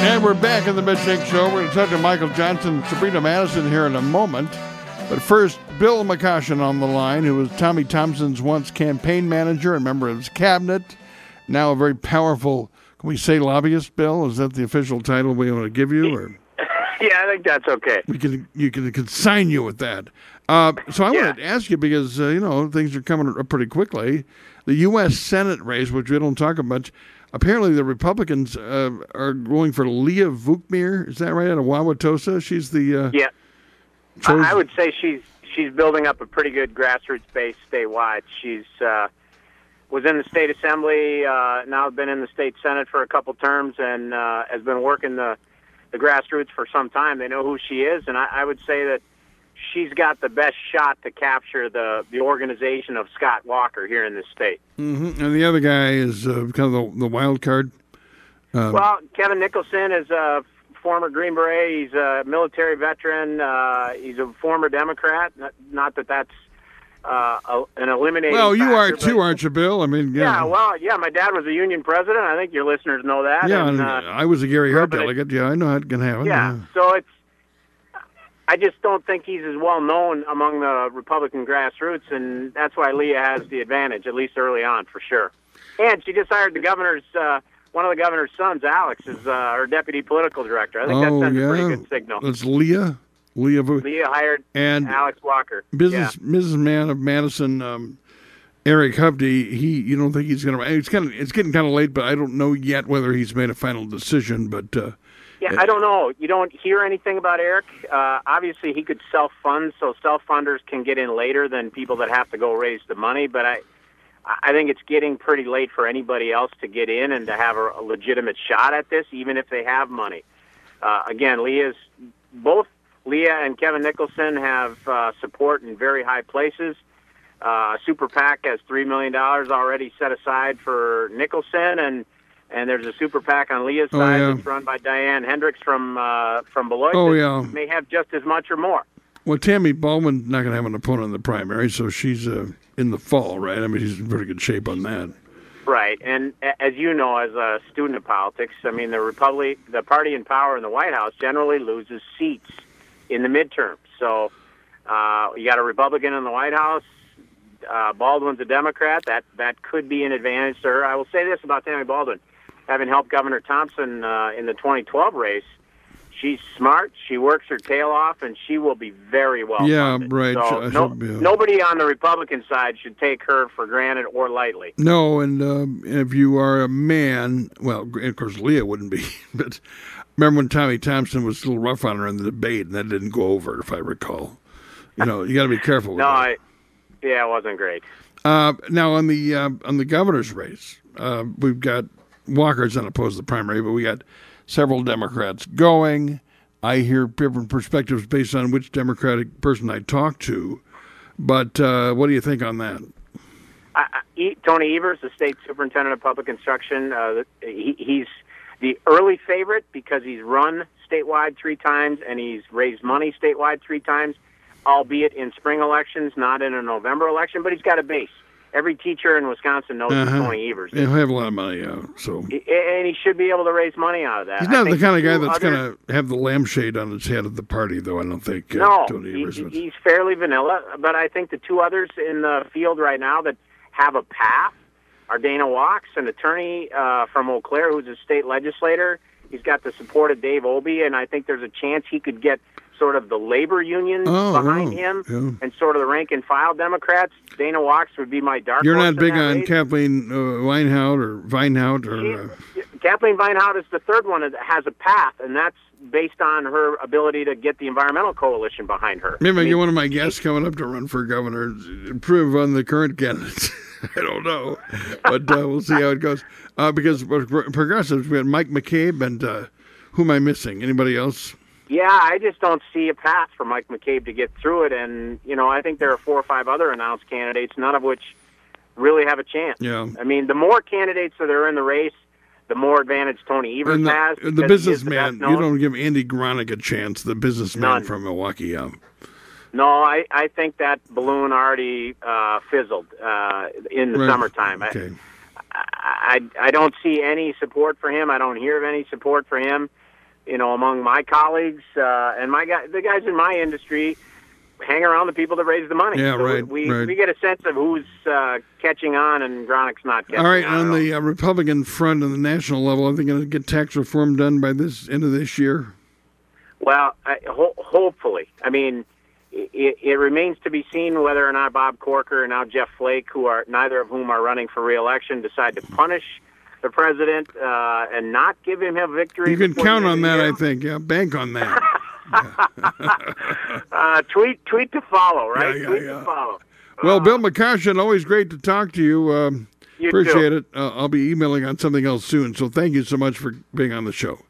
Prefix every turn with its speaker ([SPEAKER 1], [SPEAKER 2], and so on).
[SPEAKER 1] And we're back in the Mitch Show. We're going to talk to Michael Johnson and Sabrina Madison here in a moment. But first, Bill McCoshen on the line, who was Tommy Thompson's once campaign manager and member of his cabinet, now a very powerful, can we say lobbyist, Bill? Is that the official title we want to give you? Or?
[SPEAKER 2] Yeah, I think that's okay.
[SPEAKER 1] You can consign you with that. So I wanted to ask you, because, things are coming up pretty quickly. The U.S. Senate race, which we don't talk about, apparently the Republicans are going for Leah Vukmir. Is that right, out of Wauwatosa? She's the...
[SPEAKER 2] yeah. I would say she's building up a pretty good grassroots base statewide. She's was in the state assembly, now been in the state senate for a couple terms, and has been working the grassroots for some time. They know who she is, and I would say that she's got the best shot to capture the organization of Scott Walker here in this state.
[SPEAKER 1] Mm-hmm. And the other guy is kind of the wild card.
[SPEAKER 2] Well, Kevin Nicholson is a former Green Beret. He's a military veteran. He's a former Democrat. Not that that's an eliminating
[SPEAKER 1] Well, you
[SPEAKER 2] factor,
[SPEAKER 1] are too, aren't you, Bill? I mean,
[SPEAKER 2] yeah. My dad was a union president. I think your listeners know that.
[SPEAKER 1] Yeah,
[SPEAKER 2] and
[SPEAKER 1] I was a Gary Hart delegate. Yeah, I know how it can happen.
[SPEAKER 2] Yeah, so I just don't think he's as well known among the Republican grassroots, and that's why Leah has the advantage, at least early on, for sure. And she just hired the governor's, one of the governor's sons, Alex, as her deputy political director. I think that sends a pretty good signal.
[SPEAKER 1] It's Leah. Leah
[SPEAKER 2] hired
[SPEAKER 1] and
[SPEAKER 2] Alex Walker.
[SPEAKER 1] Businessman of Madison, Eric Hovde. You don't think he's going to? It's getting kind of late, but I don't know yet whether he's made a final decision. But
[SPEAKER 2] I don't know. You don't hear anything about Eric. Obviously, he could self-fund, so self-funders can get in later than people that have to go raise the money. But I think it's getting pretty late for anybody else to get in and to have a legitimate shot at this, even if they have money. Again, both Leah and Kevin Nicholson have support in very high places. Super PAC has $3 million already set aside for Nicholson, and there's a Super PAC on Leah's side that's run by Diane Hendricks from Beloit. May have just as much or more.
[SPEAKER 1] Well, Tammy Baldwin's not going to have an opponent in the primary, so she's in the fall, right? I mean, she's in pretty good shape on that.
[SPEAKER 2] Right, and as you know, as a student of politics, I mean, the party in power in the White House generally loses seats in the midterms. So you got a Republican in the White House. Baldwin's a Democrat. That could be an advantage to her. I will say this about Tammy Baldwin. Having helped Governor Thompson in the 2012 race, she's smart, she works her tail off, and she will be very well funded.
[SPEAKER 1] Right.
[SPEAKER 2] So nobody on the Republican side should take her for granted or lightly.
[SPEAKER 1] No, and if you are a man, well, of course, Leah wouldn't be, but remember when Tommy Thompson was a little rough on her in the debate, and that didn't go over, if I recall. You got to be careful with that.
[SPEAKER 2] It wasn't great.
[SPEAKER 1] Now, on the governor's race, we've got Walker's unopposed to the primary, but we got several Democrats going. I hear different perspectives based on which Democratic person I talk to. But what do you think on that?
[SPEAKER 2] Tony Evers, the state superintendent of public instruction, he's the early favorite because he's run statewide 3 times and he's raised money statewide 3 times, albeit in spring elections, not in a November election, but he's got a base. Every teacher in Wisconsin knows who Tony Evers is.
[SPEAKER 1] He'll have a lot of money, so.
[SPEAKER 2] And he should be able to raise money out of that.
[SPEAKER 1] He's not the kind of guy that's going to have the lampshade on his head of the party, though, I don't think. Tony Evers is.
[SPEAKER 2] He's fairly vanilla, but I think the 2 others in the field right now that have a path are Dana Walks, an attorney from Eau Claire who's a state legislator. He's got the support of Dave Obey, and I think there's a chance he could get sort of the labor union behind him and sort of the rank-and-file Democrats. Dana Walks would be my dark horse.
[SPEAKER 1] You're not big on
[SPEAKER 2] race.
[SPEAKER 1] Kathleen Vinehout?
[SPEAKER 2] Kathleen Vinehout is the third one that has a path, and that's based on her ability to get the environmental coalition behind her.
[SPEAKER 1] Maybe I get one of my guests coming up to run for governor, improve on the current candidates. I don't know, but we'll see how it goes. Because progressives, we had Mike McCabe, and who am I missing? Anybody else?
[SPEAKER 2] Yeah, I just don't see a path for Mike McCabe to get through it. And, I think there are 4 or 5 other announced candidates, none of which really have a chance.
[SPEAKER 1] Yeah.
[SPEAKER 2] I mean, the more candidates that are in the race, the more advantage Tony Evers has.
[SPEAKER 1] The businessman, you don't give Andy Gronick a chance, the businessman from Milwaukee.
[SPEAKER 2] No, I think that balloon already fizzled in the summertime.
[SPEAKER 1] Okay.
[SPEAKER 2] I don't see any support for him. I don't hear of any support for him. among my colleagues and the guys in my industry hang around the people that raise the money.
[SPEAKER 1] Yeah,
[SPEAKER 2] so
[SPEAKER 1] right.
[SPEAKER 2] We get a sense of who's catching on and Gronik's not catching on.
[SPEAKER 1] All right, on the Republican front on the national level, are they going to get tax reform done by this end of this year?
[SPEAKER 2] Well, hopefully. I mean, it remains to be seen whether or not Bob Corker and now Jeff Flake, neither of whom are running for re-election, decide to punish the president and not give him a victory.
[SPEAKER 1] You can count on that, I think. Yeah, bank on that.
[SPEAKER 2] Tweet to follow, right?
[SPEAKER 1] Yeah.
[SPEAKER 2] Tweet to follow.
[SPEAKER 1] Well, Bill McCoshen, always great to talk to you.
[SPEAKER 2] You
[SPEAKER 1] Appreciate
[SPEAKER 2] too.
[SPEAKER 1] it. I'll be emailing on something else soon. So thank you so much for being on the show.